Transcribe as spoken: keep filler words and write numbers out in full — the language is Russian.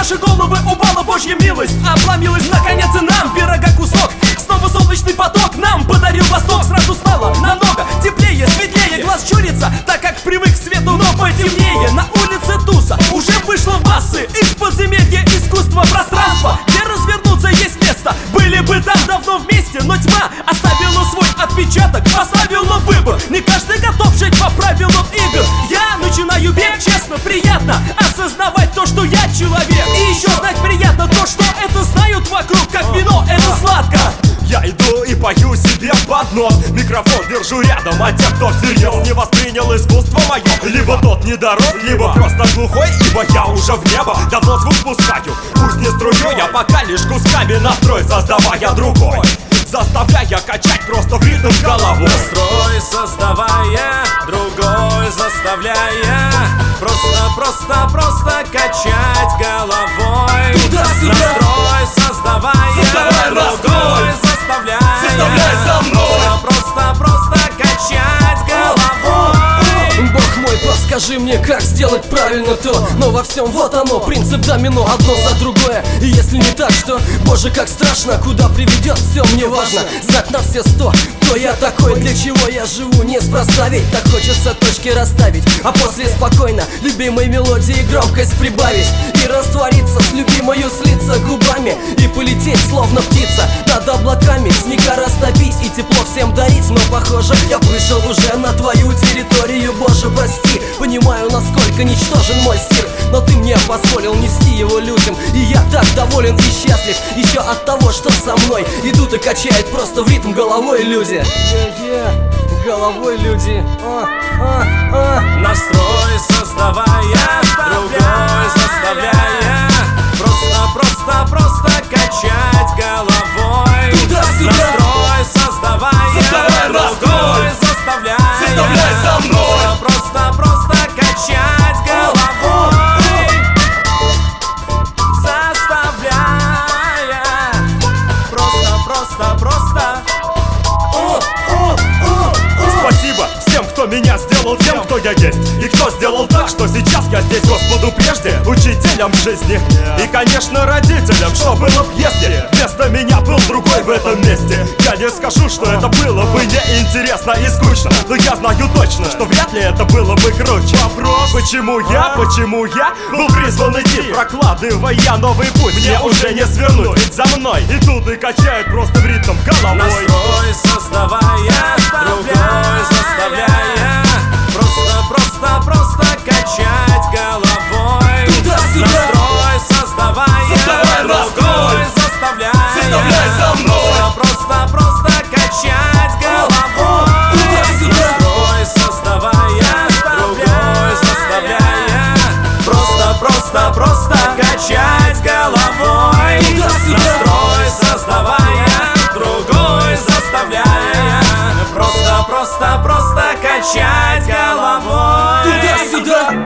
наши головы упала Божья милость. Обломилась наконец и нам пирога кусок. Снова солнечный поток нам подарил восток. Сразу стало намного теплее, светлее. Глаз чурится, так как привык к свету, но потемнее. На улице туса уже вышло в массы. Из подземелья искусства пространства, где развернуться есть место. Были бы там давно вместе, но тьма оставила свой отпечаток, поставила выбор. Не каждый готов жить по правилам игр. Я начинаю бег, честно, приятно осознавать то, что я человек. И еще знать приятно то, что это знают вокруг, как вино, это сладко. Я иду и пою себе под нос. Микрофон держу рядом, а те, кто всерьез не воспринял искусство мое, либо тот не дорос, либо просто глухой, ибо я уже в небо давно звук пускаю. Пусть не струей, а пока лишь кусками настрой, создавая другой, заставляя качать просто в ритм головой. Настрой создавая, другой заставляя Просто, просто, просто качать головой. Туда-сюда. Настрой создавая, Создавай другой настрой. заставляя Заставляй со мной. Просто, просто, просто качать головой. Бог мой, подскажи мне, как сделать правильно то. Но во всем вот оно, принцип домино, одно за другое. И если не так, что, боже, как страшно. Куда приведет, все мне важно знать на все сто. Кто я такой, для чего я живу, неспроста ведь так хочется точки расставить. А после спокойно любимой мелодии громкость прибавить. И раствориться с любимою, слиться губами. И полететь, словно птица, над облаками. Снега растопить и тепло всем дарить. Но похоже, я вышел уже на твою территорию. Боже, прости, понимаю, насколько ничтожен мой стиль, но ты мне позволил нести его людям. И я так доволен и счастлив еще от того, что со мной идут и качают просто в ритм головой люди. Yeah-yeah. Головой люди. а, а, а. Настрой создавая, другой заставляя Просто, просто, просто качать головой. Туда-сюда. Настрой создавая, Создавай другой настрой. заставляя Заставляй со мной. Просто, просто, просто качать головой. Заставляя Просто, просто, просто. Спасибо всем, кто меня сделал тем, кто я есть. И кто сделал так, что сейчас я здесь. Господу прежде, учителям жизни. И, конечно, родителям, что было б, если вместо меня был другой в этом месте. Я не скажу, что это было бы неинтересно и скучно, но я знаю точно, что вряд ли это было бы круче. Вопрос, почему я, почему я был призван идти, прокладывая новый путь. Мне уже не свернуть, ведь за мной идут и качают просто в ритм головой. Настрой